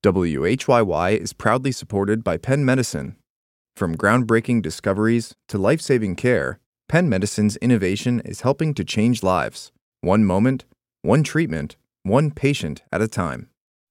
WHYY is proudly supported by Penn Medicine. From groundbreaking discoveries to life-saving care, Penn Medicine's innovation is helping to change lives, one moment, one treatment, one patient at a time.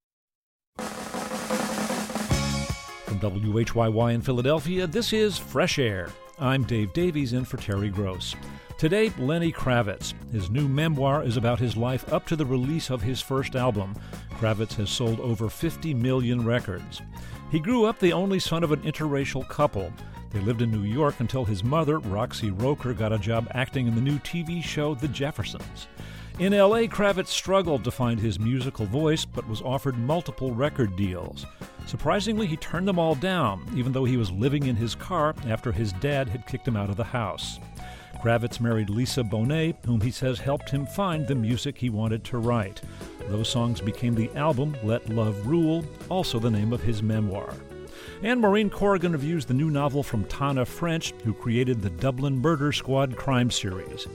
From WHYY in Philadelphia, this is Fresh Air. I'm Dave Davies in for Terry Gross. Today, Lenny Kravitz. His new memoir is about his life up to the release of his first album. Kravitz has sold over 50 million records. He grew up the only son of an interracial couple. They lived in New York until his mother, Roxy Roker, got a job acting in the new TV show The Jeffersons. In L.A., Kravitz struggled to find his musical voice, but was offered multiple record deals. Surprisingly, he turned them all down, even though he was living in his car after his dad had kicked him out of the house. Kravitz married Lisa Bonet, whom he says helped him find the music he wanted to write. Those songs became the album Let Love Rule, also the name of his memoir. And Maureen Corrigan reviews the new novel from Tana French, who created the Dublin Murder Squad crime series.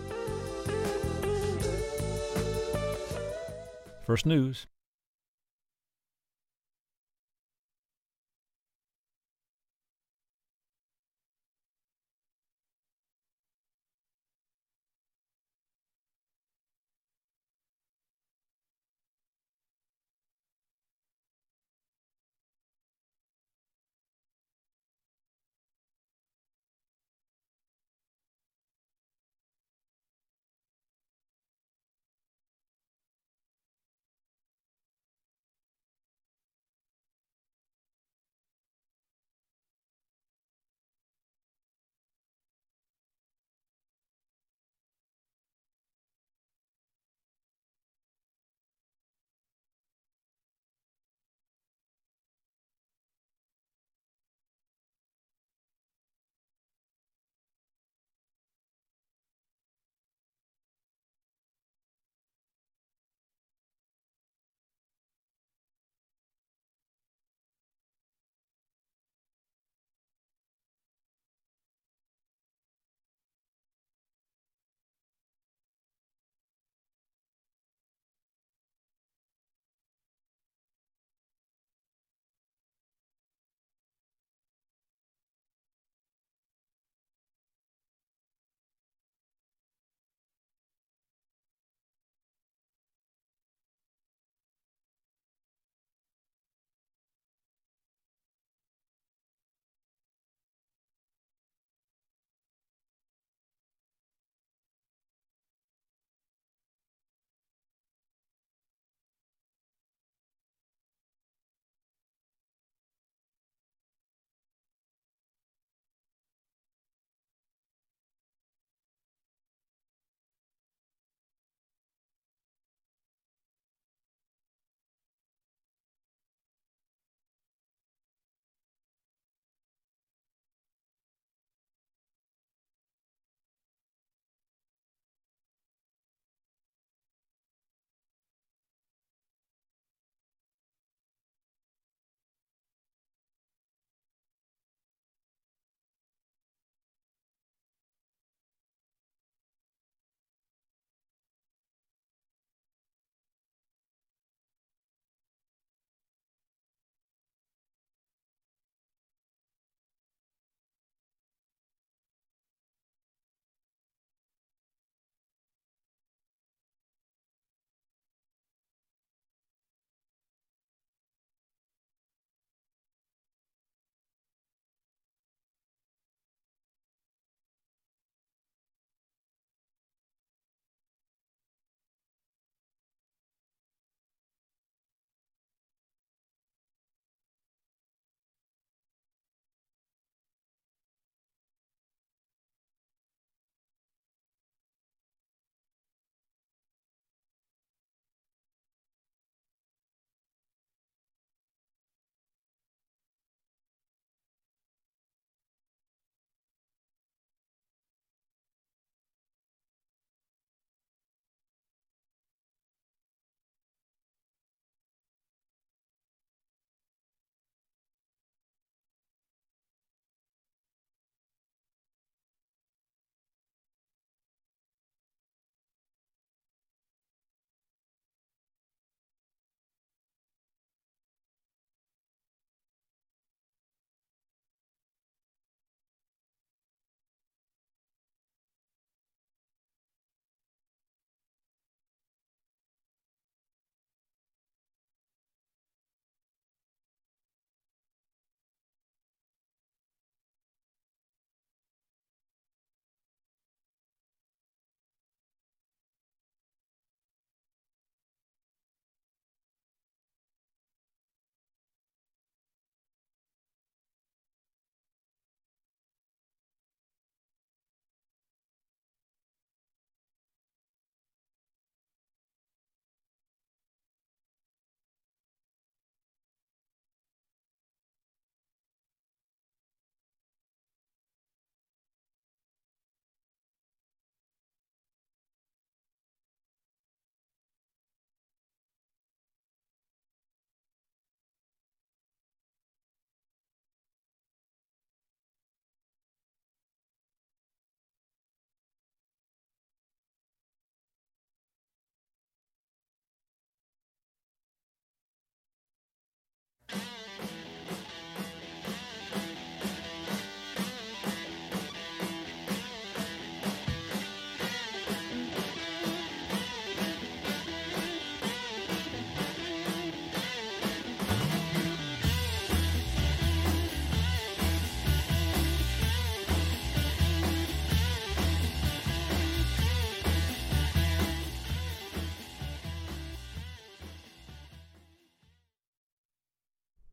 First News.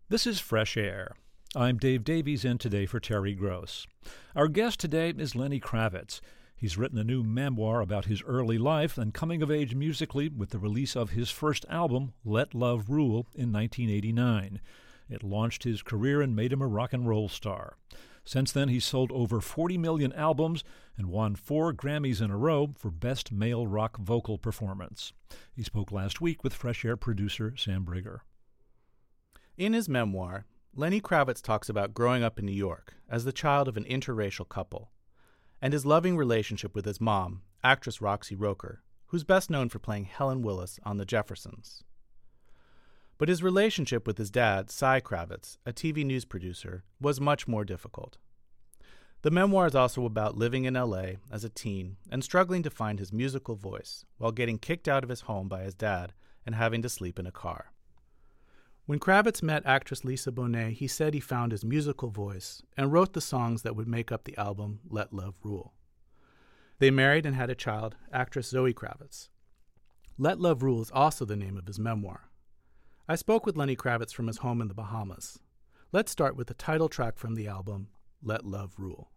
This is Fresh Air. I'm Dave Davies in today for Terry Gross. Our guest today is Lenny Kravitz. He's written a new memoir about his early life and coming of age musically with the release of his first album, Let Love Rule, in 1989. It launched his career and made him a rock and roll star. Since then, he's sold over 40 million albums and won 4 Grammys in a row for Best Male Rock Vocal Performance. He spoke last week with Fresh Air producer Sam Brigger. In his memoir, Lenny Kravitz talks about growing up in New York as the child of an interracial couple, and his loving relationship with his mom, actress Roxy Roker, who's best known for playing Helen Willis on The Jeffersons. But his relationship with his dad, Cy Kravitz, a TV news producer, was much more difficult. The memoir is also about living in L.A. as a teen and struggling to find his musical voice while getting kicked out of his home by his dad and having to sleep in a car. When Kravitz met actress Lisa Bonet, he said he found his musical voice and wrote the songs that would make up the album Let Love Rule. They married and had a child, actress Zoe Kravitz. Let Love Rule is also the name of his memoir. I spoke with Lenny Kravitz from his home in the Bahamas. Let's start with the title track from the album, Let Love Rule.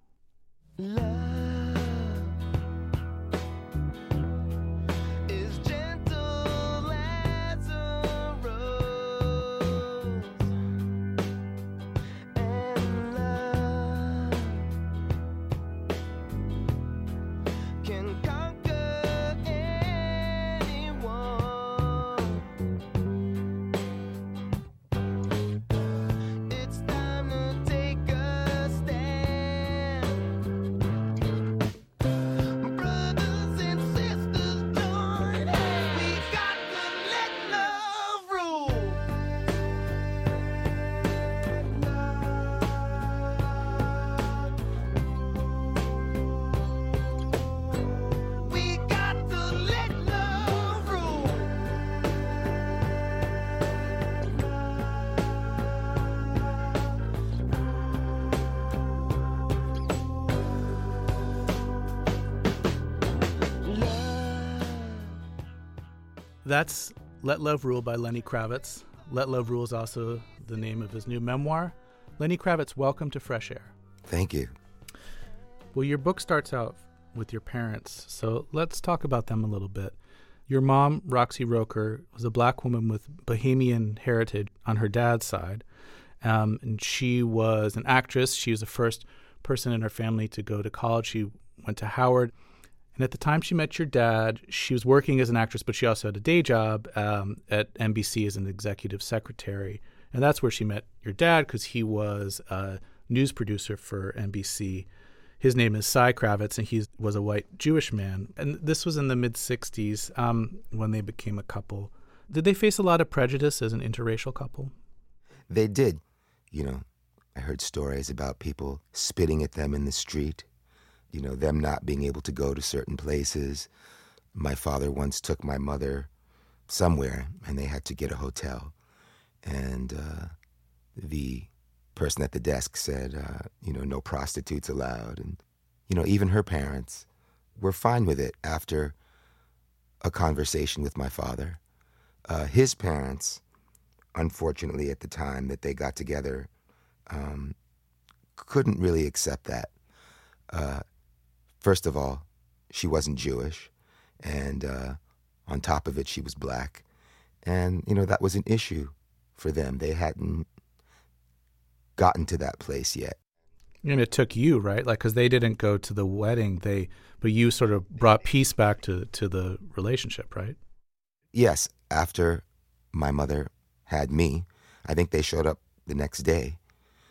That's Let Love Rule by Lenny Kravitz. Let Love Rule is also the name of his new memoir. Lenny Kravitz, welcome to Fresh Air. Thank you. Well, your book starts out with your parents, so let's talk about them a little bit. Your mom, Roxy Roker, was a black woman with Bahamian heritage on her dad's side, and she was an actress. She was the first person in her family to go to college. She went to Howard. And at the time she met your dad, she was working as an actress, but she also had a day job at NBC as an executive secretary. And that's where she met your dad, because he was a news producer for NBC. His name is Cy Kravitz, and he was a white Jewish man. And this was in the mid-'60s when they became a couple. Did they face a lot of prejudice as an interracial couple? They did. You know, I heard stories about people spitting at them in the street. You know, them not being able to go to certain places. My father once took my mother somewhere, and they had to get a hotel. And the person at the desk said, no prostitutes allowed. And, even her parents were fine with it after a conversation with my father. His parents, unfortunately, at the time that they got together, couldn't really accept that. First of all, she wasn't Jewish, and on top of it, she was black. And, that was an issue for them. They hadn't gotten to that place yet. And it took you, right? Because they didn't go to the wedding, but you sort of brought peace back to the relationship, right? Yes. After my mother had me, I think they showed up the next day.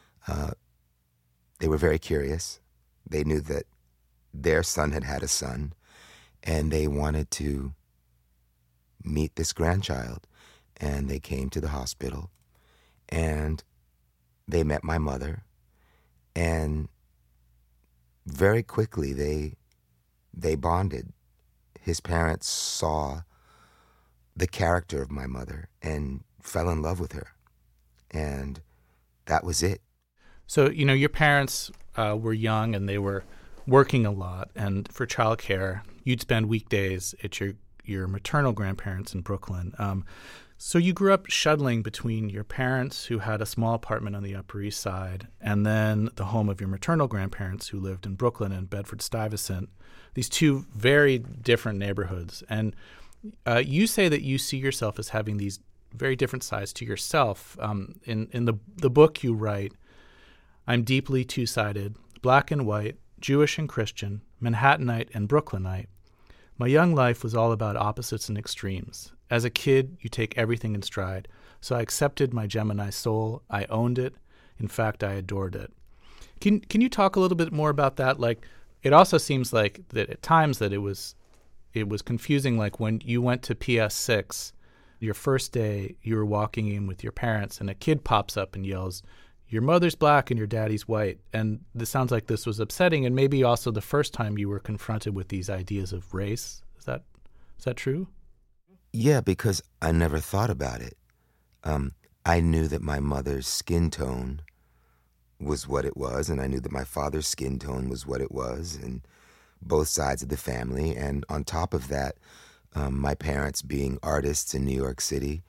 They were very curious. They knew that their son had a son, and they wanted to meet this grandchild. And they came to the hospital, and they met my mother, and very quickly they bonded. His parents saw the character of my mother and fell in love with her, and that was it. So, your parents were young, and they were working a lot, and for childcare, you'd spend weekdays at your maternal grandparents in Brooklyn. So you grew up shuttling between your parents, who had a small apartment on the Upper East Side, and then the home of your maternal grandparents, who lived in Brooklyn and Bedford-Stuyvesant, these two very different neighborhoods. And you say that you see yourself as having these very different sides to yourself. In the book you write, I'm deeply two-sided, black and white, Jewish and Christian, Manhattanite and Brooklynite. My young life was all about opposites and extremes. As a kid, you take everything in stride. So I accepted my Gemini soul. I owned it. In fact, I adored it. Can you talk a little bit more about that? Like, it also seems like that at times that it was confusing. Like when you went to PS6, your first day, you were walking in with your parents, and a kid pops up and yells, "Your mother's black and your daddy's white." And this sounds like this was upsetting, and maybe also the first time you were confronted with these ideas of race. Is that true? Yeah, because I never thought about it. I knew that my mother's skin tone was what it was, and I knew that my father's skin tone was what it was, and both sides of the family. And on top of that, my parents being artists in New York City,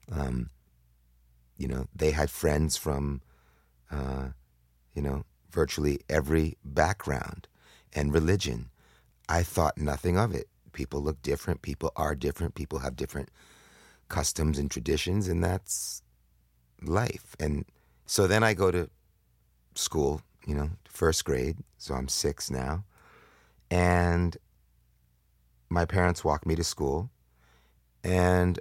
they had friends from, virtually every background and religion. I thought nothing of it. People look different. People are different. People have different customs and traditions, and that's life. And so then I go to school, first grade, so I'm 6 now, and my parents walk me to school, and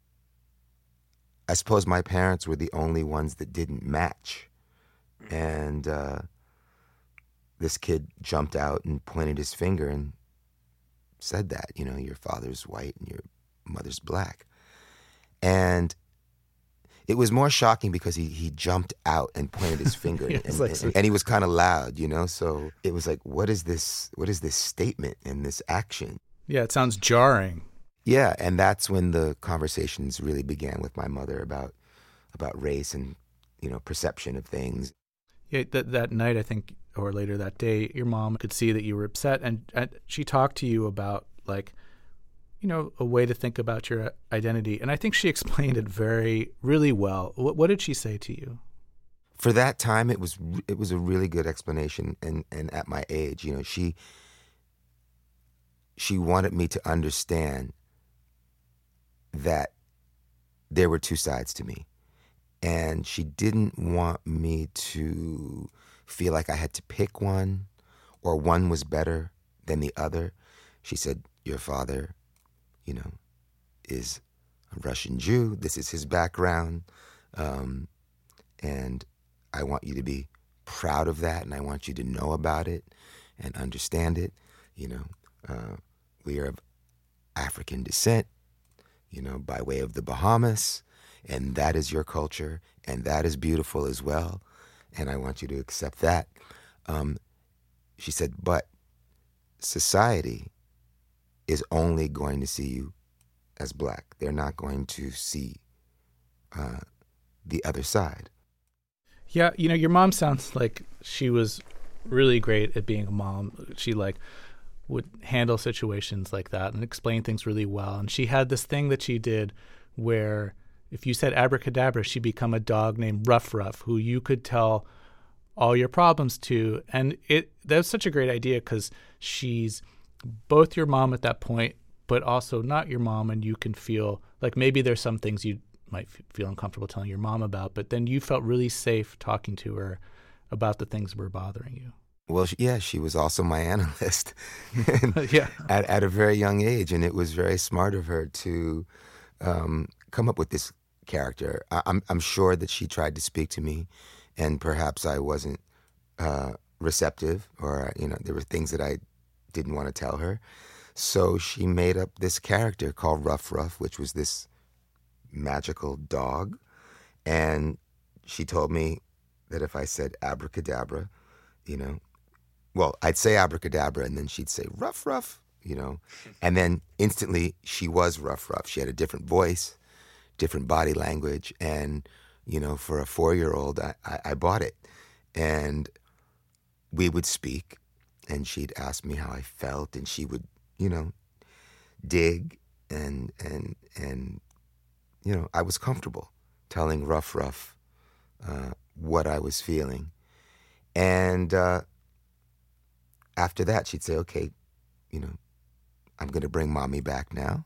I suppose my parents were the only ones that didn't match. And this kid jumped out and pointed his finger and said that, your father's white and your mother's black. And it was more shocking because he jumped out and pointed his finger, and he was kind of loud, So it was like, what is this statement and this action? Yeah, it sounds jarring. Yeah, and that's when the conversations really began with my mother about race and perception of things. Yeah, that night, I think, or later that day, your mom could see that you were upset, and she talked to you about, like, a way to think about your identity. And I think she explained it really well. What did she say to you? For that time, it was a really good explanation. And at my age, she wanted me to understand that there were two sides to me. And she didn't want me to feel like I had to pick one or one was better than the other. She said, your father, is a Russian Jew. This is his background. And I want you to be proud of that, and I want you to know about it and understand it. We are of African descent, by way of the Bahamas, and that is your culture, and that is beautiful as well, and I want you to accept that. She said, but society is only going to see you as black. They're not going to see the other side. Yeah, your mom sounds like she was really great at being a mom. She would handle situations like that and explain things really well. And she had this thing that she did where if you said abracadabra, she'd become a dog named Ruff Ruff, who you could tell all your problems to. And that was such a great idea because she's both your mom at that point, but also not your mom, and you can feel like maybe there's some things you might feel uncomfortable telling your mom about, but then you felt really safe talking to her about the things that were bothering you. Well, she was also my analyst yeah. at a very young age, and it was very smart of her to come up with this character. I'm sure that she tried to speak to me, and perhaps I wasn't receptive, or there were things that I didn't want to tell her. So she made up this character called Ruff Ruff, which was this magical dog, and she told me that if I said abracadabra, well, I'd say abracadabra, and then she'd say Ruff Ruff, and then instantly she was Ruff Ruff. She had a different voice, different body language, and for a 4-year-old, I bought it. And we would speak, and she'd ask me how I felt, and she would dig and I was comfortable telling Ruff what I was feeling. And after that, she'd say, okay, I'm going to bring Mommy back now.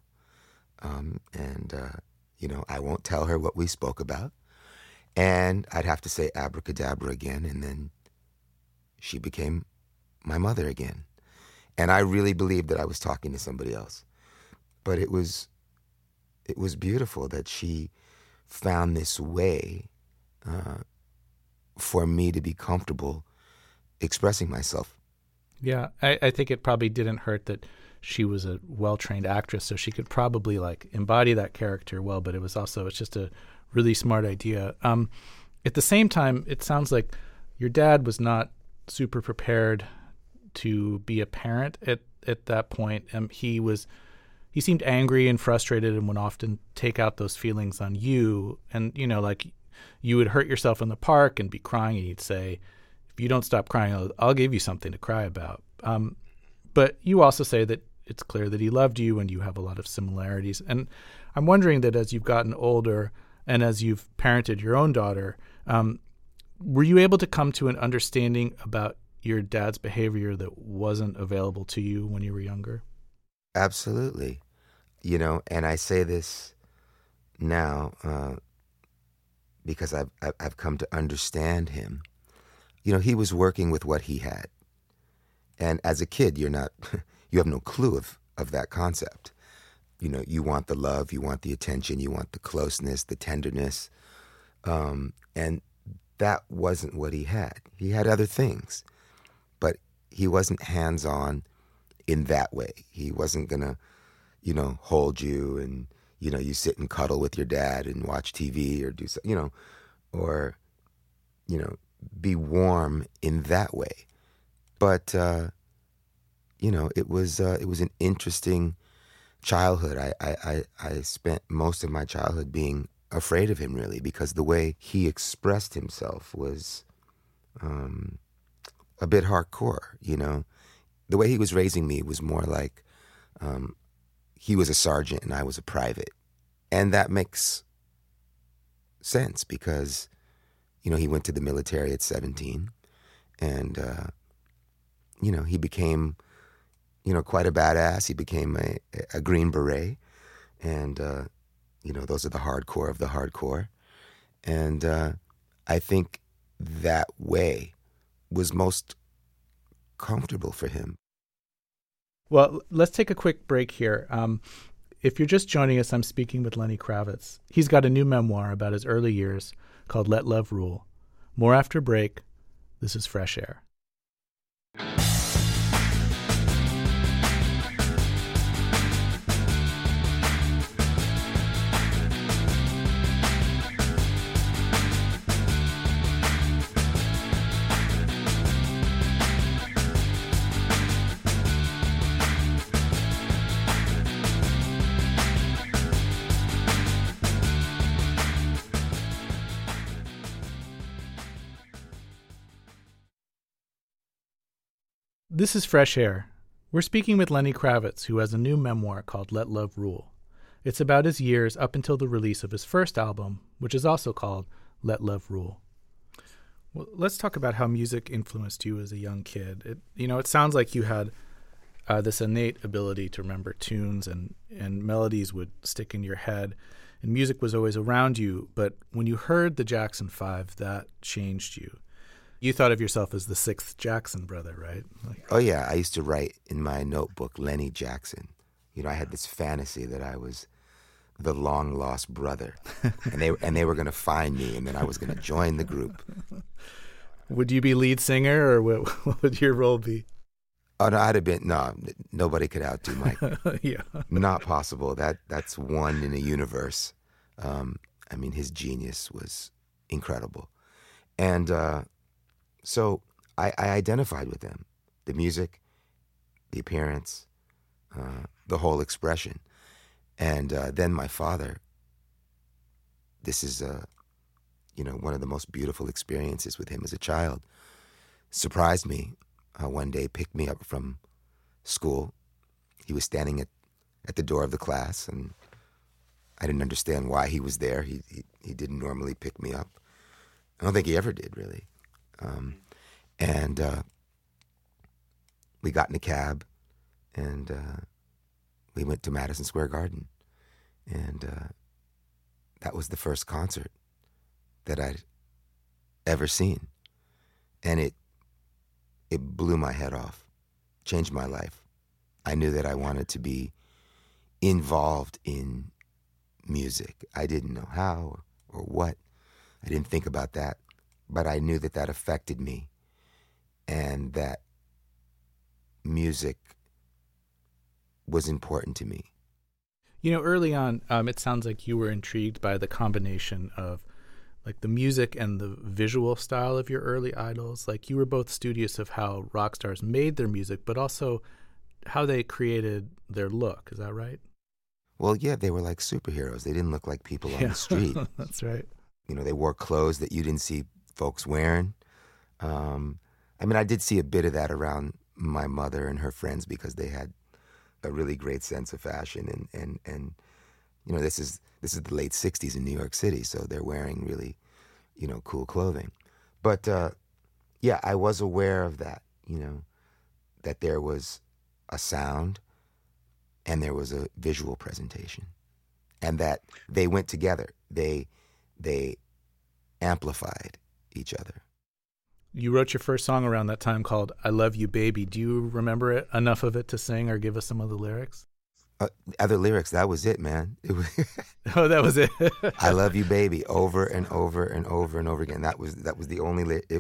I won't tell her what we spoke about. And I'd have to say abracadabra again, and then she became my mother again. And I really believed that I was talking to somebody else. But it was beautiful that she found this way for me to be comfortable expressing myself. Yeah, I think it probably didn't hurt that she was a well-trained actress, so she could probably embody that character well, but it's just a really smart idea. At the same time, it sounds like your dad was not super prepared to be a parent at that point. He seemed angry and frustrated and would often take out those feelings on you. And, you would hurt yourself in the park and be crying, and he'd say, if you don't stop crying, I'll give you something to cry about. But you also say that it's clear that he loved you and you have a lot of similarities. And I'm wondering that as you've gotten older and as you've parented your own daughter, were you able to come to an understanding about your dad's behavior that wasn't available to you when you were younger? Absolutely. And I say this now because I've come to understand him. He was working with what he had. And as a kid, you have no clue of that concept. You want the love, you want the attention, you want the closeness, the tenderness. And that wasn't what he had. He had other things, but he wasn't hands-on in that way. He wasn't going to, hold you and, you sit and cuddle with your dad and watch TV or do something, or, be warm in that way. But, it was an interesting childhood. I spent most of my childhood being afraid of him, really, because the way he expressed himself was a bit hardcore, The way he was raising me was more like he was a sergeant and I was a private. And that makes sense because, he went to the military at 17 and, he became, quite a badass. He became a Green Beret and, those are the hardcore of the hardcore. And I think that way was most comfortable for him. Well, let's take a quick break here. If you're just joining us, I'm speaking with Lenny Kravitz. He's got a new memoir about his early years called Let Love Rule. More after break. This is Fresh Air. This is Fresh Air. We're speaking with Lenny Kravitz, who has a new memoir called Let Love Rule. It's about his years up until the release of his first album, which is also called Let Love Rule. Well, let's talk about how music influenced you as a young kid. It sounds like you had this innate ability to remember tunes and melodies would stick in your head, and music was always around you. But when you heard the Jackson 5, that changed you. You thought of yourself as the sixth Jackson brother, right? Oh, yeah. I used to write in my notebook, Lenny Jackson. I had this fantasy that I was the long-lost brother, and they were going to find me, and then I was going to join the group. Would you be lead singer, or what would your role be? Oh, no, I'd have been, no, nobody could outdo Mike. Yeah. Not possible. That's one in a universe. His genius was incredible. And so I identified with them, the music, the appearance, the whole expression. And then my father, this is, one of the most beautiful experiences with him as a child, surprised me one day, picked me up from school. He was standing at the door of the class, and I didn't understand why he was there. He didn't normally pick me up. I don't think he ever did, really. And we got in a cab, and we went to Madison Square Garden. And that was the first concert that I'd ever seen. And it blew my head off, changed my life. I knew that I wanted to be involved in music. I didn't know how or what. I didn't think about that. But I knew that that affected me, and that music was important to me. You know, early on, it sounds like you were intrigued by the combination of like the music and the visual style of your early idols. Like, you were both studious of how rock stars made their music, but also how they created their look. Is that right? Well, yeah, they were like superheroes. They didn't look like people on the street. That's right. You know, they wore clothes that you didn't see folks wearing. I mean, I did see a bit of that around my mother and her friends, because they had a really great sense of fashion, and you know, this is the late '60s in New York City, so they're wearing really, you know, cool clothing. But yeah, I was aware of that, you know, that there was a sound and there was a visual presentation, and that they went together. They amplified each other. You wrote your first song around that time called I Love You, Baby. Do you remember it, enough of it to sing or give us some of the lyrics? Other lyrics, that was it, man. It was Oh, that was it. I love you, baby, over and over and over and over again. That was the only, there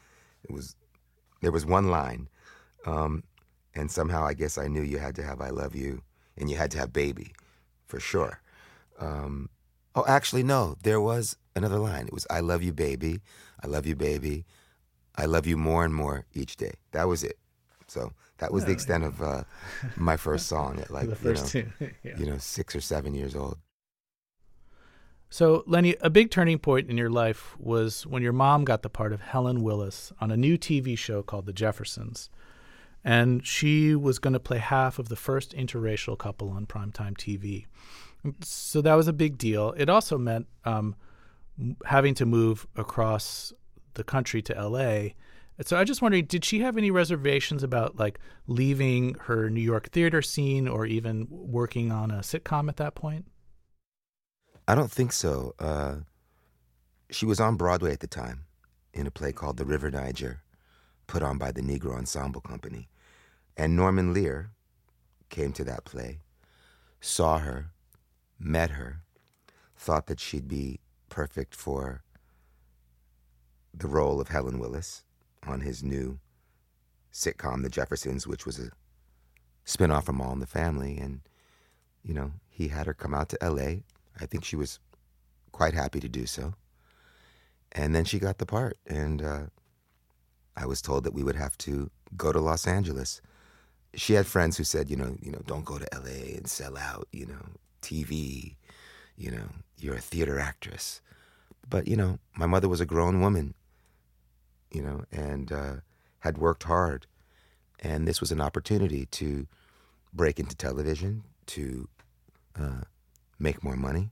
was one line. And somehow I guess I knew you had to have I love you, and you had to have baby, for sure. Oh, actually, no, there was another line. It was I love you, baby. I love you, baby. I love you more and more each day. That was it. So that was the extent of my first song at, like, the first two. Yeah. 6 or 7 years old. So, Lenny, a big turning point in your life was when your mom got the part of Helen Willis on a new TV show called The Jeffersons. And she was going to play half of the first interracial couple on primetime TV. So that was a big deal. It also meant having to move across the country to L.A. So I just wondering, did she have any reservations about, like, leaving her New York theater scene or even working on a sitcom at that point? I don't think so. She was on Broadway at the time in a play called The River Niger, put on by the Negro Ensemble Company. And Norman Lear came to that play, saw her, met her, thought that she'd be perfect for the role of Helen Willis on his new sitcom, The Jeffersons, which was a spinoff from All in the Family. And, you know, he had her come out to L.A. I think she was quite happy to do so. And then she got the part. And I was told that we would have to go to Los Angeles. She had friends who said, you know, don't go to L.A. and sell out, TV, you're a theater actress. But, my mother was a grown woman, and had worked hard. And this was an opportunity to break into television, to make more money,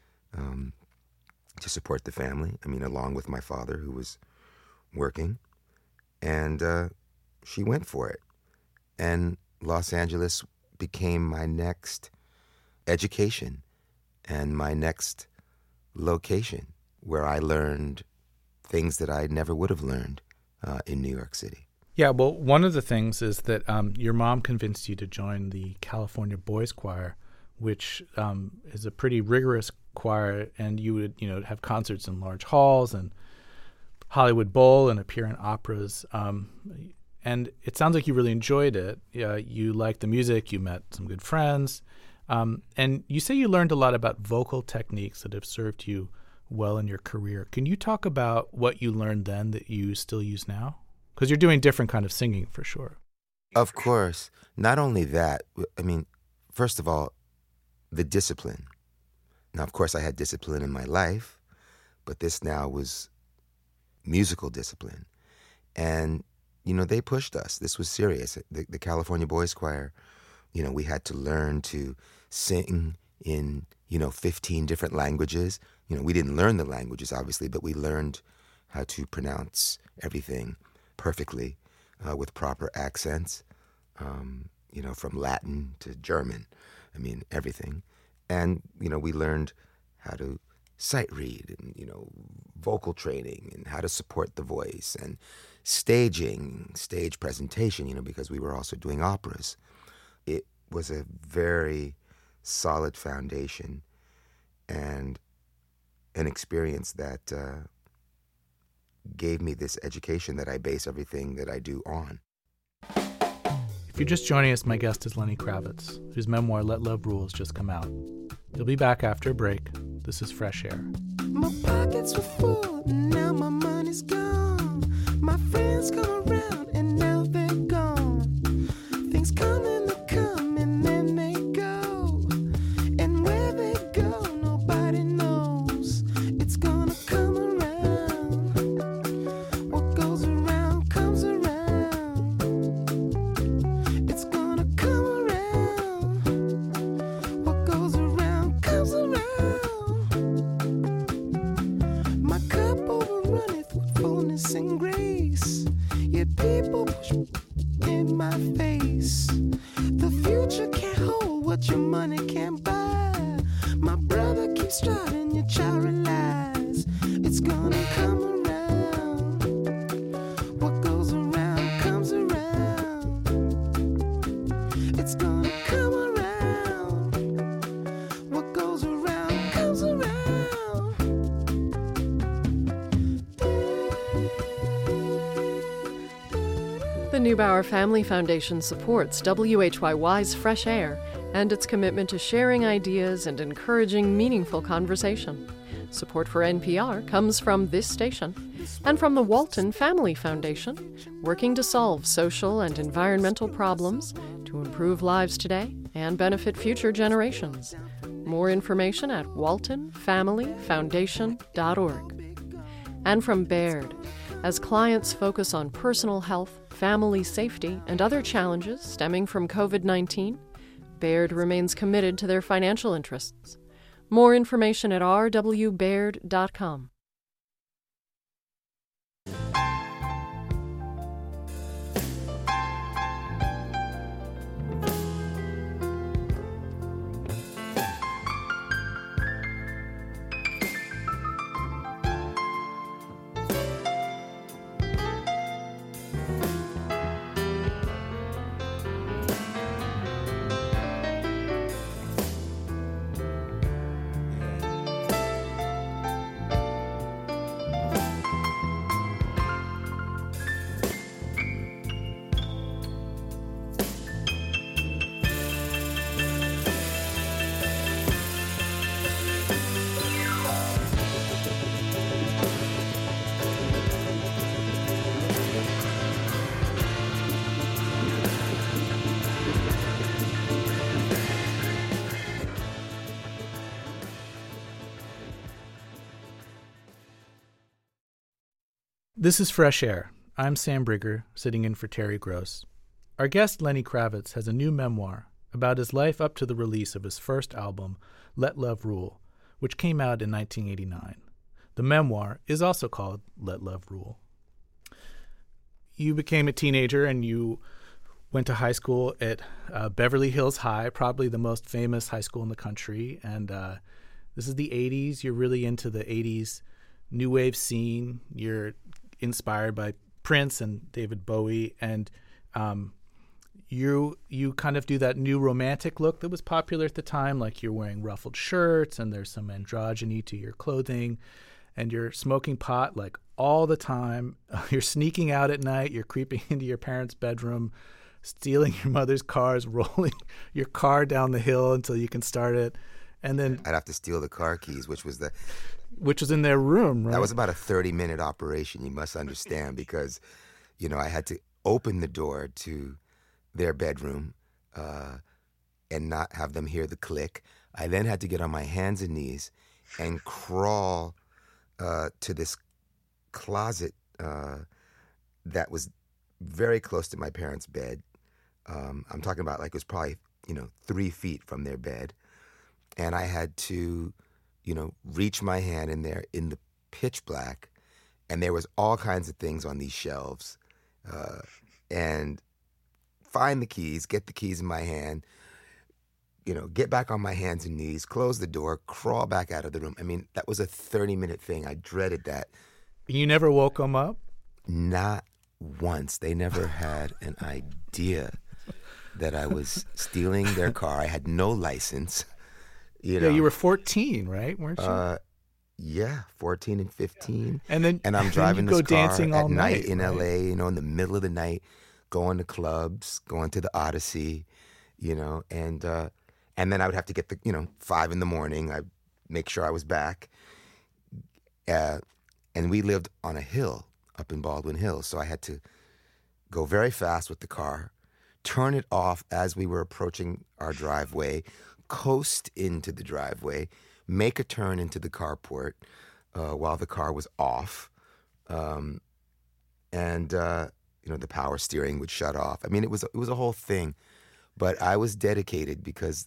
to support the family. I mean, along with my father, who was working. And she went for it. And Los Angeles became my next education and my next location, where I learned things that I never would have learned in New York City. Yeah, well, one of the things is that your mom convinced you to join the California Boys Choir, which is a pretty rigorous choir, and you would, have concerts in large halls and Hollywood Bowl and appear in operas. And it sounds like you really enjoyed it. You liked the music, you met some good friends, and you say you learned a lot about vocal techniques that have served you well in your career. Can you talk about what you learned then that you still use now? Because you're doing different kind of singing for sure. Of course. Not only that, I mean, first of all, the discipline. Now, of course, I had discipline in my life, but this now was musical discipline. And, they pushed us. This was serious. The California Boys Choir, we had to learn to sing in 15 different languages. We didn't learn the languages, obviously, but we learned how to pronounce everything perfectly with proper accents, from Latin to German. Everything. And, we learned how to sight read and, vocal training and how to support the voice and stage presentation, because we were also doing operas. It was a very solid foundation and an experience that gave me this education that I base everything that I do on. If you're just joining us, my guest is Lenny Kravitz, whose memoir, Let Love Rule, has just come out. He'll be back after a break. This is Fresh Air. My pockets were full, now my money's gone. My friends come around, and now they're gone. Things come and they come, and then they go. And where they go, nobody knows. It's gonna come around. What goes around comes around. It's gonna come around. What goes around comes around. My cup overrunneth with fullness and grace. Yet people push in my face. The future can't hold what your money can't buy. My brother keeps striding, your child relies. It's gonna come around. What goes around comes around. It's gonna come around. What goes around comes around. The Neubauer Family Foundation supports WHYY's Fresh Air and its commitment to sharing ideas and encouraging meaningful conversation. Support for NPR comes from this station and from the Walton Family Foundation, working to solve social and environmental problems to improve lives today and benefit future generations. More information at waltonfamilyfoundation.org. And from Baird, as clients focus on personal health, family safety, and other challenges stemming from COVID-19, Baird remains committed to their financial interests. More information at rwbaird.com. This is Fresh Air. I'm Sam Brigger, sitting in for Terry Gross. Our guest, Lenny Kravitz, has a new memoir about his life up to the release of his first album, Let Love Rule, which came out in 1989. The memoir is also called Let Love Rule. You became a teenager and you went to high school at Beverly Hills High, probably the most famous high school in the country. And this is the 80s. You're really into the 80s new wave scene. You're inspired by Prince and David Bowie, and you kind of do that new romantic look that was popular at the time, like you're wearing ruffled shirts and there's some androgyny to your clothing, and you're smoking pot like all the time. You're sneaking out at night. You're creeping into your parents' bedroom, stealing your mother's cars, rolling your car down the hill until you can start it, and then I'd have to steal the car keys, which was in their room, right? That was about a 30-minute operation, you must understand, because, I had to open the door to their bedroom and not have them hear the click. I then had to get on my hands and knees and crawl to this closet that was very close to my parents' bed. I'm talking about like it was probably, 3 feet from their bed. and I had to, reach my hand in there in the pitch black, and there was all kinds of things on these shelves, and find the keys, get the keys in my hand, get back on my hands and knees, close the door, crawl back out of the room. I mean, that was a 30-minute thing. I dreaded that. You never woke them up? Not once. They never had an idea that I was stealing their car. I had no license. Yeah, you were 14, right? Weren't you? Yeah, 14 and 15. And I'm driving this car dancing all at night in right? LA, in the middle of the night, going to clubs, going to the Odyssey, and then I would have to get 5 in the morning. I'd make sure I was back. And we lived on a hill up in Baldwin Hills, so I had to go very fast with the car, turn it off as we were approaching our driveway, coast into the driveway, make a turn into the carport while the car was off, and the power steering would shut off. I mean, it was a whole thing, but I was dedicated because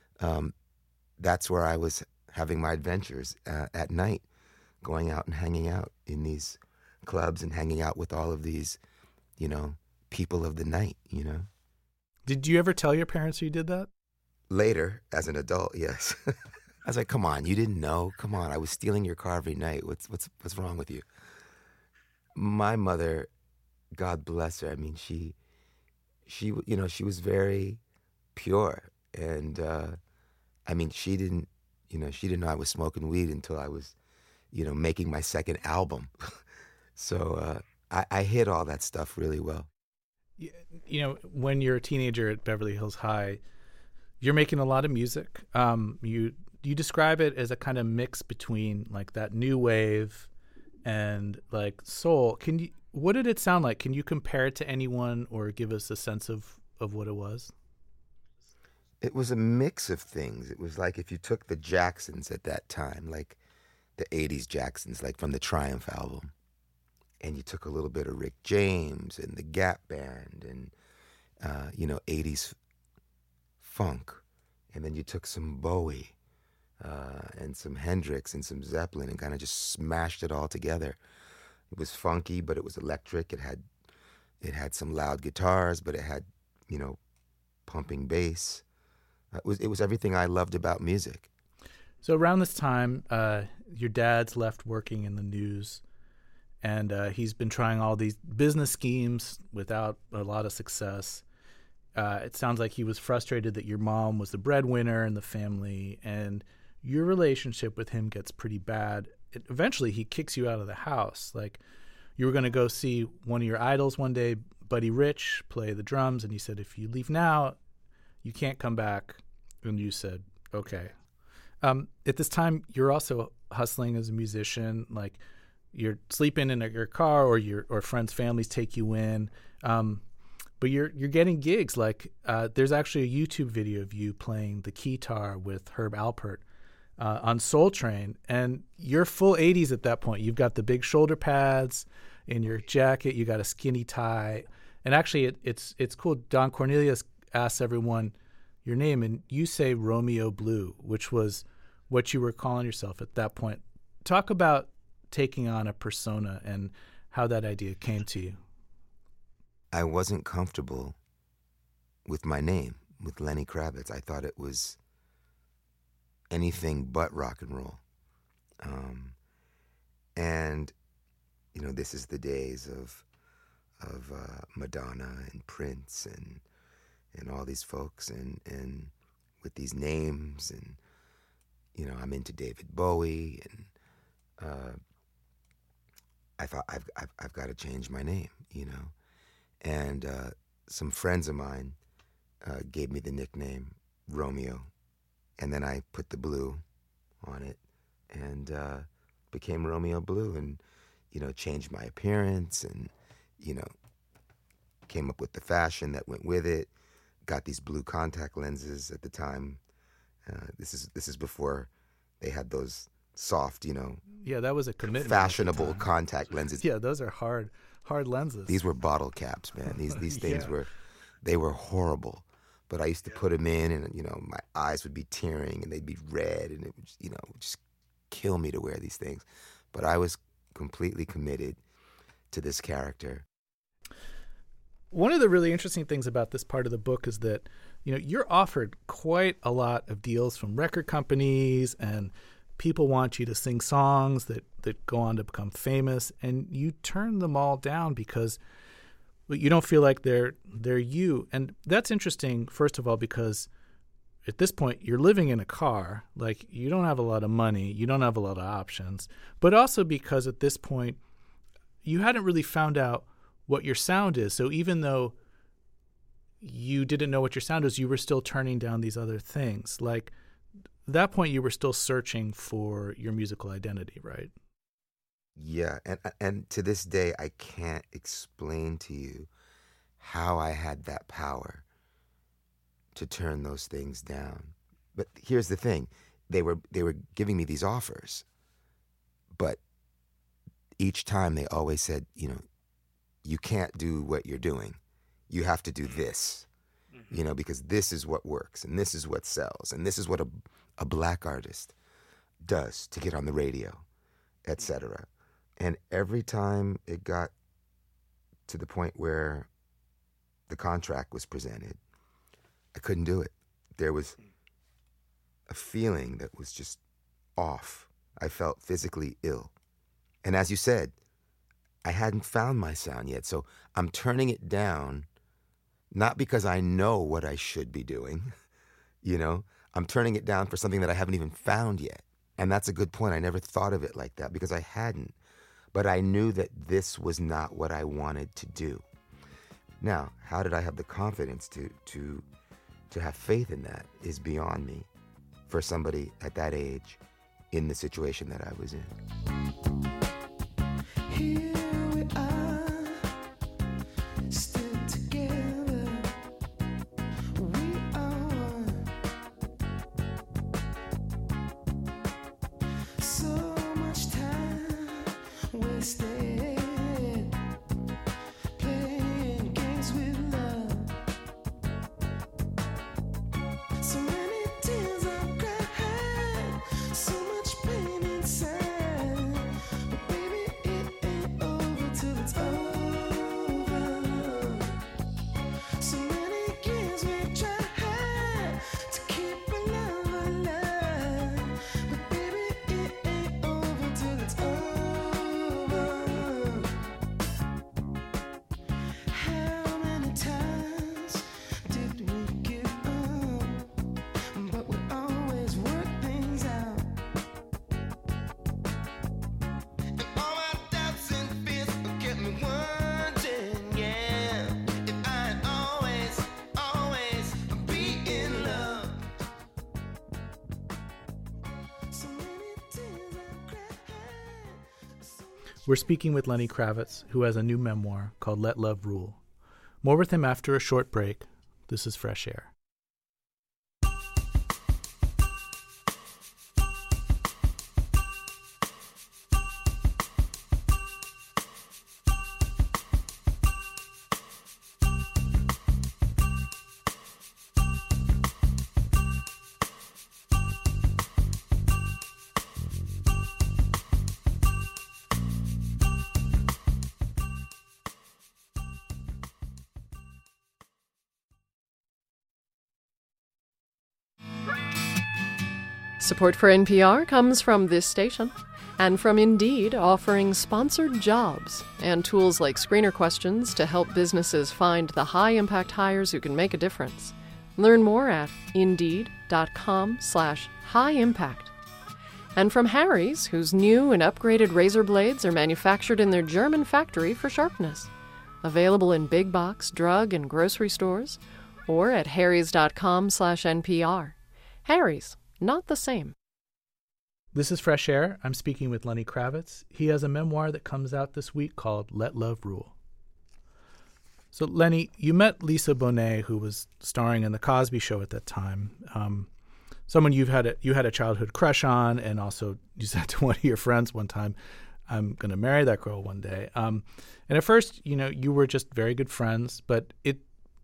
that's where I was having my adventures at night, going out and hanging out in these clubs and hanging out with all of these, people of the night, Did you ever tell your parents you did that? Later, as an adult, yes. I was like, come on, you didn't know? Come on, I was stealing your car every night. What's wrong with you? My mother, God bless her, I mean, she was very pure. And, she didn't know I was smoking weed until I was, making my second album. So I hid all that stuff really well. When you're a teenager at Beverly Hills High, you're making a lot of music. You describe it as a kind of mix between like that new wave and like soul. What did it sound like? Can you compare it to anyone or give us a sense of what it was? It was a mix of things. It was like if you took the Jacksons at that time, like the 80s Jacksons, like from the Triumph album, and you took a little bit of Rick James and the Gap Band and, 80s funk, and then you took some Bowie and some Hendrix and some Zeppelin and kind of just smashed it all together. It was funky, but it was electric. It had some loud guitars, but it had, pumping bass. It was everything I loved about music. So around this time, your dad's left working in the news, and he's been trying all these business schemes without a lot of success. It sounds like he was frustrated that your mom was the breadwinner in the family, and your relationship with him gets pretty bad. Eventually, he kicks you out of the house. Like, you were going to go see one of your idols one day, Buddy Rich, play the drums, and he said, if you leave now, you can't come back. And you said, okay. At this time, you're also hustling as a musician. Like, you're sleeping in your car, or friends' families take you in. But you're getting gigs. Like, there's actually a YouTube video of you playing the guitar with Herb Alpert on Soul Train, and you're full 80s at that point. You've got the big shoulder pads in your jacket. You got a skinny tie, and actually, it's cool. Don Cornelius asks everyone your name, and you say Romeo Blue, which was what you were calling yourself at that point. Talk about taking on a persona and how that idea came to you. I wasn't comfortable with my name, with Lenny Kravitz. I thought it was anything but rock and roll. And, this is the days of Madonna and Prince and all these folks and with these names, and, I'm into David Bowie, and I thought I've got to change my name, And some friends of mine gave me the nickname Romeo, and then I put the blue on it and became Romeo Blue, and changed my appearance, and came up with the fashion that went with it. Got these blue contact lenses at the time. This is before they had those soft, Yeah, that was a commitment. Fashionable contact lenses. Yeah, those are hard lenses. These were bottle caps, man. These things were horrible. But I used to put them in, and my eyes would be tearing, and they'd be red, and it would just kill me to wear these things. But I was completely committed to this character. One of the really interesting things about this part of the book is that, you're offered quite a lot of deals from record companies, and people want you to sing songs that go on to become famous, and you turn them all down because you don't feel like they're you. And that's interesting, first of all, because at this point you're living in a car, like you don't have a lot of money, you don't have a lot of options, but also because at this point you hadn't really found out what your sound is. So even though you didn't know what your sound is, you were still turning down these other things. Like at that point you were still searching for your musical identity, right? Yeah, and to this day, I can't explain to you how I had that power to turn those things down. But here's the thing. They were giving me these offers, but each time they always said, you can't do what you're doing. You have to do this, because this is what works, and this is what sells, and this is what a black artist does to get on the radio, etc. And every time it got to the point where the contract was presented, I couldn't do it. There was a feeling that was just off. I felt physically ill. And as you said, I hadn't found my sound yet, so I'm turning it down, not because I know what I should be doing, I'm turning it down for something that I haven't even found yet. And that's a good point. I never thought of it like that because I hadn't. But I knew that this was not what I wanted to do. Now, how did I have the confidence to have faith in that is beyond me for somebody at that age in the situation that I was in. Here we are, still together. We are one. So much time wasted playing games with love. So many tears I've cried, so much pain inside. But baby, it ain't over till it's over. So many years we tried to keep our love alive. But baby, it ain't over till it's over. How many times did we give up? But we always work things out. And all my doubts and fears kept me wondering, yeah, if I'd always be in love. So many tears I cried. We're speaking with Lenny Kravitz, who has a new memoir called Let Love Rule. More with him after a short break. This is Fresh Air. Support for NPR comes from this station and from Indeed, offering sponsored jobs and tools like screener questions to help businesses find the high-impact hires who can make a difference. Learn more at Indeed.com/high-impact. And from Harry's, whose new and upgraded razor blades are manufactured in their German factory for sharpness. Available in big box, drug, and grocery stores, or at harrys.com/NPR. Harry's, not the same. This is Fresh Air. I'm speaking with Lenny Kravitz. He has a memoir that comes out this week called Let Love Rule. So, Lenny, you met Lisa Bonet, who was starring in The Cosby Show at that time. Someone you had a childhood crush on, and also you said to one of your friends one time, "I'm going to marry that girl one day." And at first, you were just very good friends, but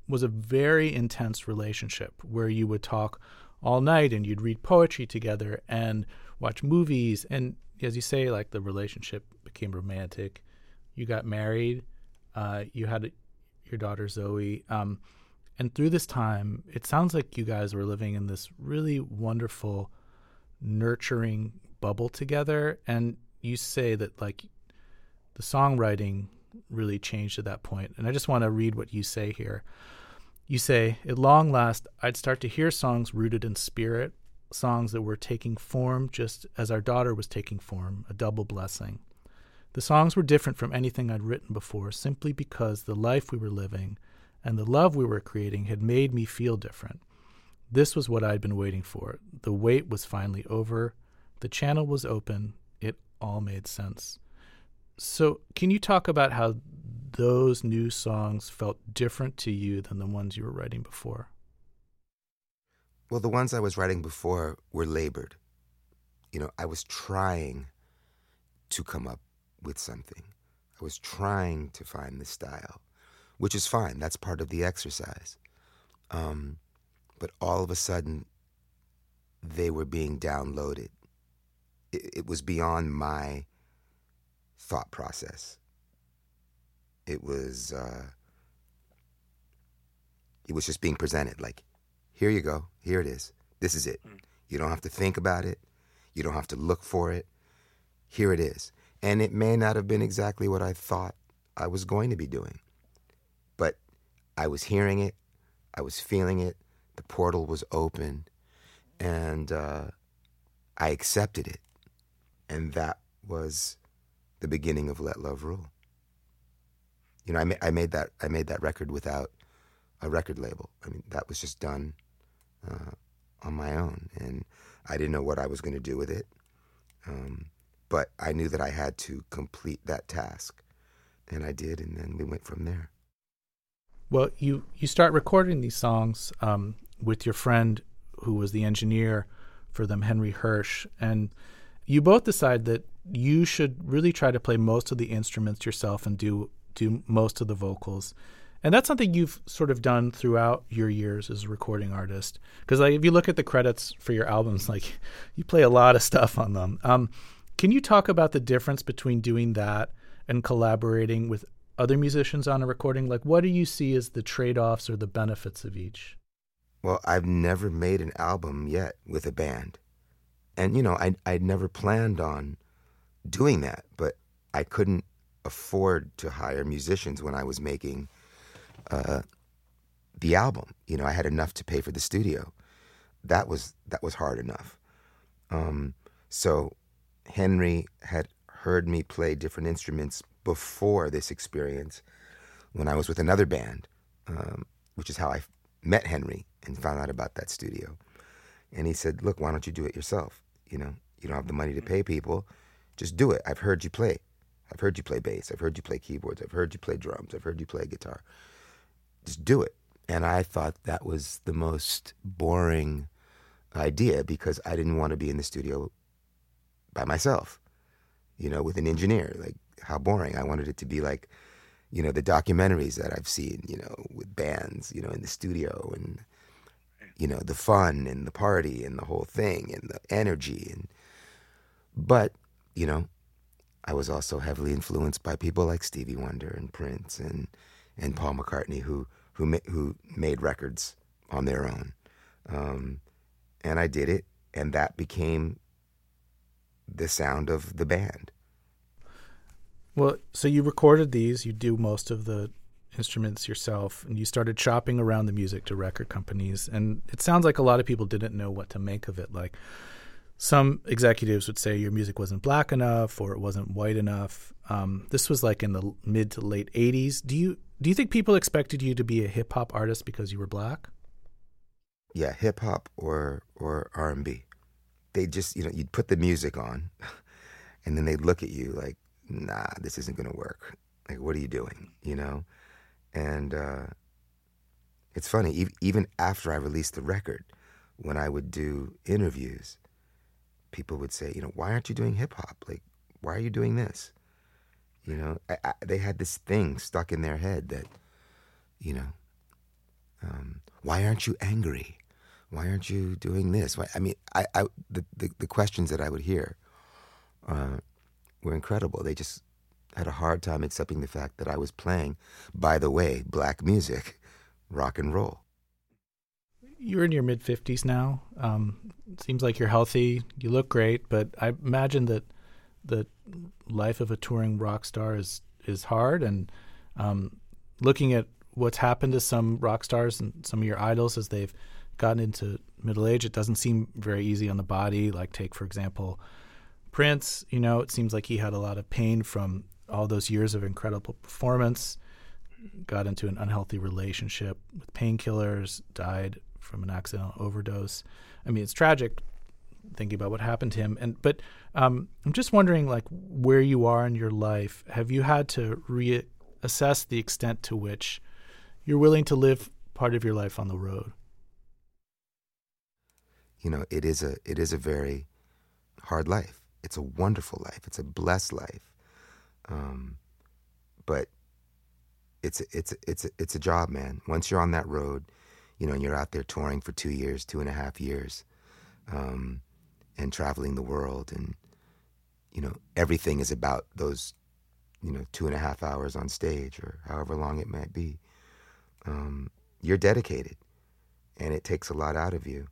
was a very intense relationship where you would talk all night and you'd read poetry together and watch movies. And as you say, like, the relationship became romantic. You got married. You had your daughter Zoe. And through this time, it sounds like you guys were living in this really wonderful, nurturing bubble together. And you say that, like, the songwriting really changed at that point. And I just want to read what you say here. You say, "At long last, I'd start to hear songs rooted in spirit, songs that were taking form just as our daughter was taking form, a double blessing. The songs were different from anything I'd written before simply because the life we were living and the love we were creating had made me feel different. This was what I'd been waiting for. The wait was finally over. The channel was open. It all made sense." So can you talk about how those new songs felt different to you than the ones you were writing before? Well, the ones I was writing before were labored. I was trying to come up with something. I was trying to find the style, which is fine. That's part of the exercise. But all of a sudden, they were being downloaded. It was beyond my thought process. It was just being presented, like, here you go, here it is, this is it. You don't have to think about it, you don't have to look for it, here it is. And it may not have been exactly what I thought I was going to be doing, but I was hearing it, I was feeling it, the portal was open, and I accepted it. And that was the beginning of Let Love Rule. I made that record without a record label. I mean, that was just done on my own, and I didn't know what I was going to do with it. But I knew that I had to complete that task, and I did, and then we went from there. Well, you start recording these songs with your friend who was the engineer for them, Henry Hirsch, and you both decide that you should really try to play most of the instruments yourself and do most of the vocals. And that's something you've sort of done throughout your years as a recording artist. Because if you look at the credits for your albums, like, you play a lot of stuff on them. Can you talk about the difference between doing that and collaborating with other musicians on a recording? Like, what do you see as the trade-offs or the benefits of each? Well, I've never made an album yet with a band. And, I'd never planned on doing that, but I couldn't afford to hire musicians when I was making the album. I had enough to pay for the studio. That was hard enough. So Henry had heard me play different instruments before this experience when I was with another band, which is how I met Henry and found out about that studio. And he said, "Look, why don't you do it yourself? You don't have the money to pay people. Just do it. I've heard you play. I've heard you play bass. I've heard you play keyboards. I've heard you play drums. I've heard you play guitar. Just do it." And I thought that was the most boring idea because I didn't want to be in the studio by myself, with an engineer. Like, how boring. I wanted it to be like, the documentaries that I've seen, with bands, in the studio, and, the fun and the party and the whole thing and the energy. But, I was also heavily influenced by people like Stevie Wonder and Prince and Paul McCartney who made records on their own. And I did it, and that became the sound of the band. Well, so you recorded these, you do most of the instruments yourself, and you started shopping around the music to record companies. And it sounds like a lot of people didn't know what to make of it. Like, some executives would say your music wasn't black enough or it wasn't white enough. This was like in the mid to late 80s. Do you think people expected you to be a hip-hop artist because you were black? Yeah, hip-hop or R&B. They just, you'd put the music on, and then they'd look at you like, nah, this isn't going to work. Like, what are you doing, And it's funny, even after I released the record, when I would do interviews, people would say, why aren't you doing hip-hop? Like, why are you doing this? They had this thing stuck in their head that, Why aren't you angry? Why aren't you doing this? The questions that I would hear were incredible. They just had a hard time accepting the fact that I was playing, by the way, black music, rock and roll. You're in your mid-50s now. It seems like you're healthy. You look great, but I imagine that the life of a touring rock star is hard. And looking at what's happened to some rock stars and some of your idols as they've gotten into middle age, it doesn't seem very easy on the body. Like, take, for example, Prince. It seems like he had a lot of pain from all those years of incredible performance, got into an unhealthy relationship with painkillers, died from an accidental overdose. I mean, it's tragic thinking about what happened to him. But I'm just wondering, like, where you are in your life. Have you had to reassess the extent to which you're willing to live part of your life on the road? It is a very hard life. It's a wonderful life. It's a blessed life. But it's a job, man. Once you're on that road, and you're out there touring for 2 years, 2.5 years, and traveling the world, and everything is about those 2.5 hours on stage, or however long it might be. You're dedicated, and it takes a lot out of you.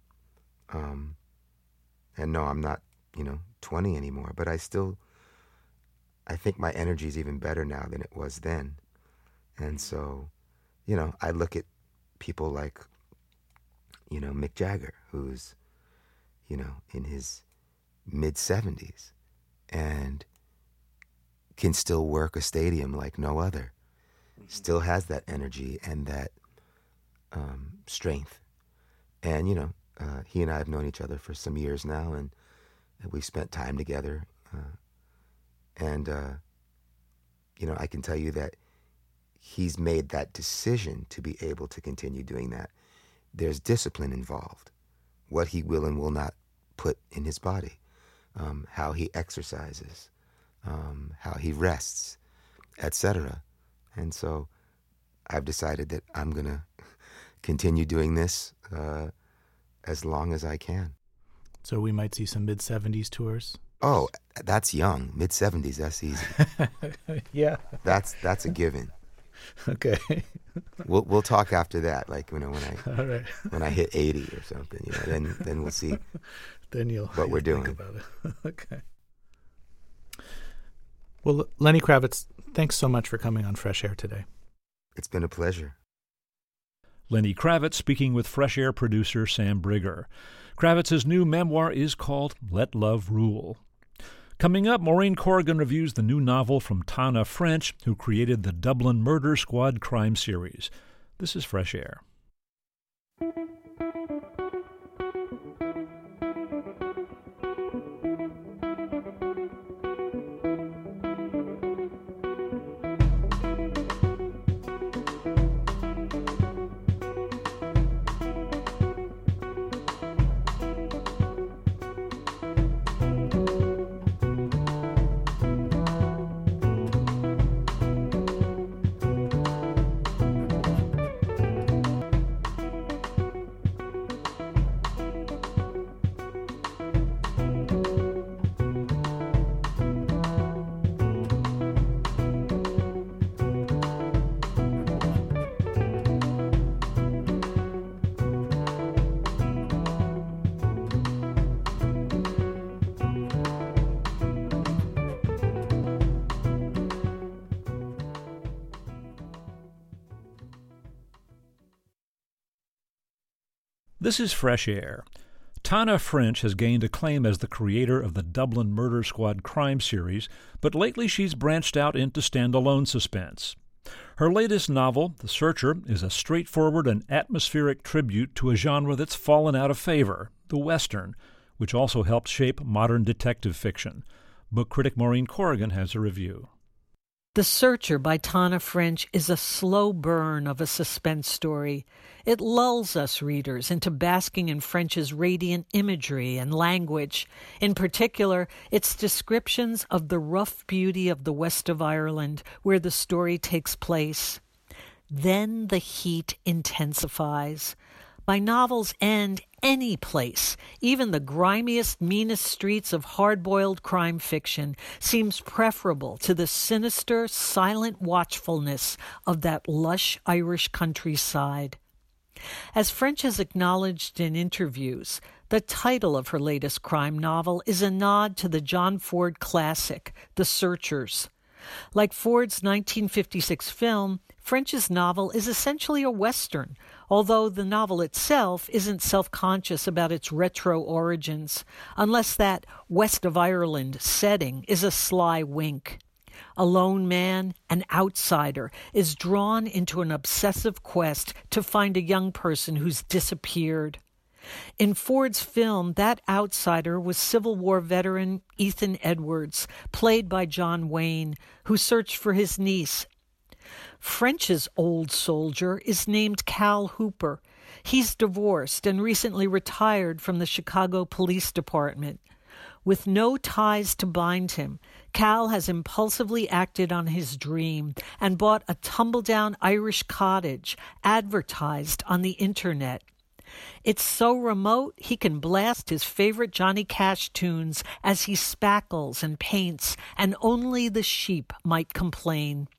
And no, I'm not 20 anymore, but I think my energy is even better now than it was then. And so, I look at people like, Mick Jagger, who's, in his mid-70s and can still work a stadium like no other, still has that energy and that strength. And, he and I have known each other for some years now, and we've spent time together. I can tell you that he's made that decision to be able to continue doing that. There's discipline involved, what he will and will not put in his body, how he exercises, how he rests, etc. And so I've decided that I'm going to continue doing this as long as I can. So we might see some mid-70s tours? Oh, that's young. Mid-70s, that's easy. Yeah. That's a given. Okay. We'll talk after that, like when right. when I hit 80 or something, then we'll see. Then what we're doing. Think about it. Okay. Well, Lenny Kravitz, thanks so much for coming on Fresh Air today. It's been a pleasure. Lenny Kravitz speaking with Fresh Air producer Sam Brigger. Kravitz's new memoir is called Let Love Rule. Coming up, Maureen Corrigan reviews the new novel from Tana French, who created the Dublin Murder Squad crime series. This is Fresh Air. This is Fresh Air. Tana French has gained acclaim as the creator of the Dublin Murder Squad crime series, but lately she's branched out into standalone suspense. Her latest novel, The Searcher, is a straightforward and atmospheric tribute to a genre that's fallen out of favor, the Western, which also helped shape modern detective fiction. Book critic Maureen Corrigan has a review. The Searcher by Tana French is a slow burn of a suspense story. It lulls us readers into basking in French's radiant imagery and language, in particular, its descriptions of the rough beauty of the west of Ireland, where the story takes place. Then the heat intensifies. By novel's end, any place, even the grimiest, meanest streets of hard-boiled crime fiction, seems preferable to the sinister, silent watchfulness of that lush Irish countryside. As French has acknowledged in interviews, the title of her latest crime novel is a nod to the John Ford classic, The Searchers. Like Ford's 1956 film, French's novel is essentially a Western, although the novel itself isn't self-conscious about its retro origins, unless that West of Ireland setting is a sly wink. A lone man, an outsider, is drawn into an obsessive quest to find a young person who's disappeared. In Ford's film, that outsider was Civil War veteran Ethan Edwards, played by John Wayne, who searched for his niece. French's old soldier is named Cal Hooper. He's divorced and recently retired from the Chicago Police Department. With no ties to bind him, Cal has impulsively acted on his dream and bought a tumble-down Irish cottage advertised on the internet. It's so remote he can blast his favorite Johnny Cash tunes as he spackles and paints, and only the sheep might complain.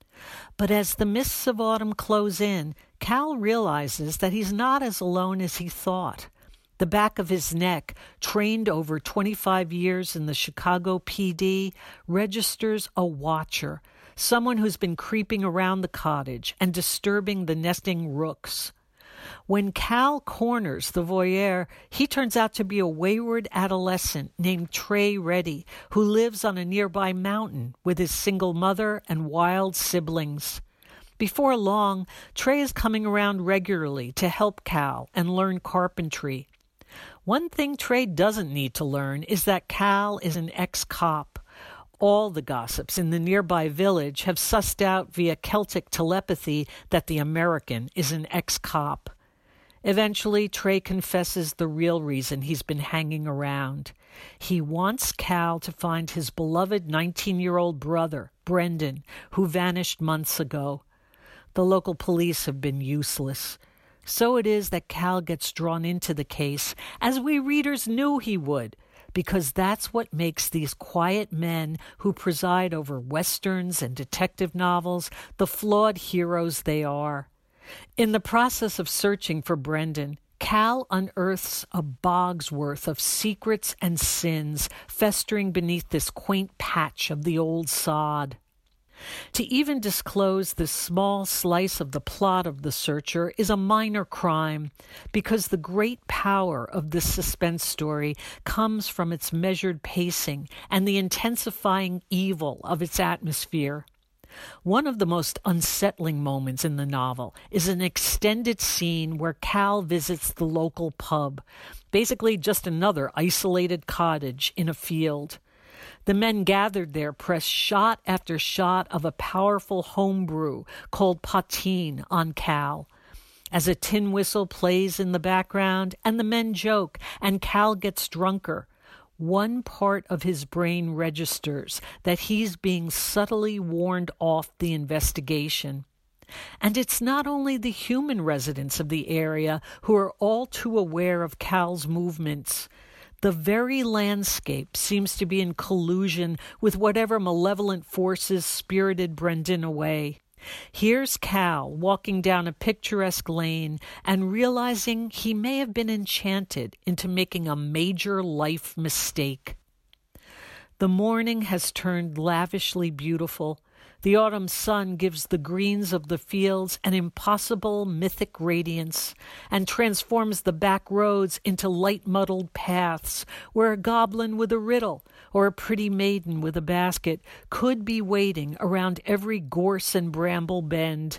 But as the mists of autumn close in, Cal realizes that he's not as alone as he thought. The back of his neck, trained over 25 years in the Chicago PD, registers a watcher, someone who's been creeping around the cottage and disturbing the nesting rooks. When Cal corners the voyeur, he turns out to be a wayward adolescent named Trey Reddy, who lives on a nearby mountain with his single mother and wild siblings. Before long, Trey is coming around regularly to help Cal and learn carpentry. One thing Trey doesn't need to learn is that Cal is an ex-cop. All the gossips in the nearby village have sussed out via Celtic telepathy that the American is an ex-cop. Eventually, Trey confesses the real reason he's been hanging around. He wants Cal to find his beloved 19-year-old brother, Brendan, who vanished months ago. The local police have been useless. So it is that Cal gets drawn into the case, as we readers knew he would, because that's what makes these quiet men who preside over westerns and detective novels the flawed heroes they are. In the process of searching for Brendan, Cal unearths a bog's worth of secrets and sins festering beneath this quaint patch of the old sod. To even disclose this small slice of the plot of The Searcher is a minor crime, because the great power of this suspense story comes from its measured pacing and the intensifying evil of its atmosphere. One of the most unsettling moments in the novel is an extended scene where Cal visits the local pub, basically just another isolated cottage in a field. The men gathered there press shot after shot of a powerful home brew called poteen on Cal. As a tin whistle plays in the background and the men joke and Cal gets drunker, one part of his brain registers that he's being subtly warned off the investigation. And it's not only the human residents of the area who are all too aware of Cal's movements. The very landscape seems to be in collusion with whatever malevolent forces spirited Brendan away. Here's Cal walking down a picturesque lane and realizing he may have been enchanted into making a major life mistake. The morning has turned lavishly beautiful. The autumn sun gives the greens of the fields an impossible mythic radiance and transforms the back roads into light-muddled paths where a goblin with a riddle or a pretty maiden with a basket could be waiting around every gorse and bramble bend.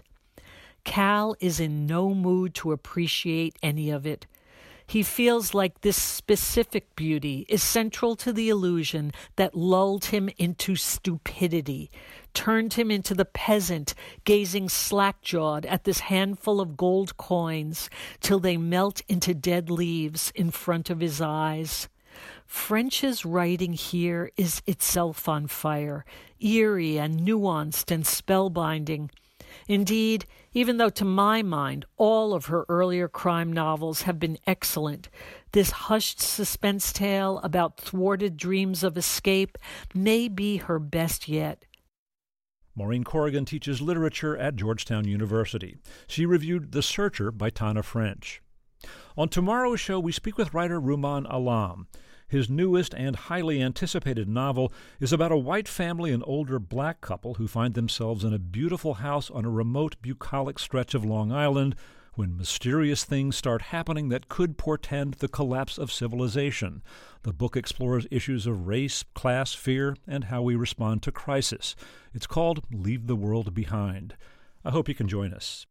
Cal is in no mood to appreciate any of it. He feels like this specific beauty is central to the illusion that lulled him into stupidity, turned him into the peasant gazing slack-jawed at this handful of gold coins till they melt into dead leaves in front of his eyes. French's writing here is itself on fire, eerie and nuanced and spellbinding. Indeed, even though to my mind all of her earlier crime novels have been excellent, this hushed suspense tale about thwarted dreams of escape may be her best yet. Maureen Corrigan teaches literature at Georgetown University. She reviewed The Searcher by Tana French. On tomorrow's show, we speak with writer Rumaan Alam. His newest and highly anticipated novel is about a white family and older black couple who find themselves in a beautiful house on a remote, bucolic stretch of Long Island when mysterious things start happening that could portend the collapse of civilization. The book explores issues of race, class, fear, and how we respond to crisis. It's called Leave the World Behind. I hope you can join us.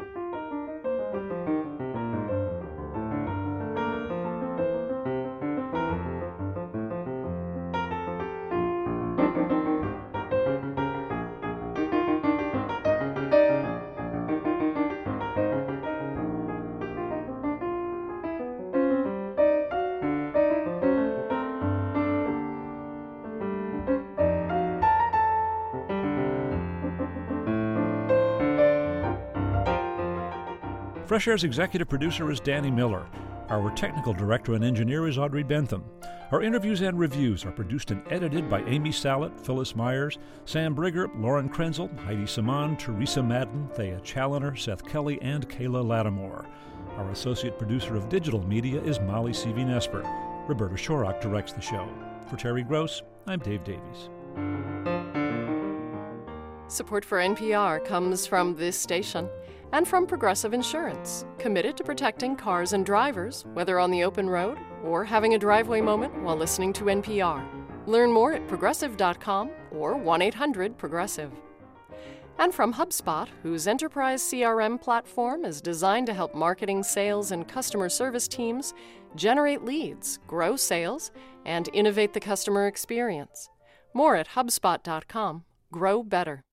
Fresh Air's executive producer is Danny Miller. Our technical director and engineer is Audrey Bentham. Our interviews and reviews are produced and edited by Amy Sallet, Phyllis Myers, Sam Brigger, Lauren Krenzel, Heidi Saman, Teresa Madden, Thea Challoner, Seth Kelly, and Kayla Lattimore. Our associate producer of digital media is Molly Seavy-Nesper. Roberta Shorrock directs the show. For Terry Gross, I'm Dave Davies. Support for NPR comes from this station and from Progressive Insurance, committed to protecting cars and drivers, whether on the open road or having a driveway moment while listening to NPR. Learn more at progressive.com or 1-800-PROGRESSIVE. And from HubSpot, whose enterprise CRM platform is designed to help marketing, sales, and customer service teams generate leads, grow sales, and innovate the customer experience. More at HubSpot.com. Grow better.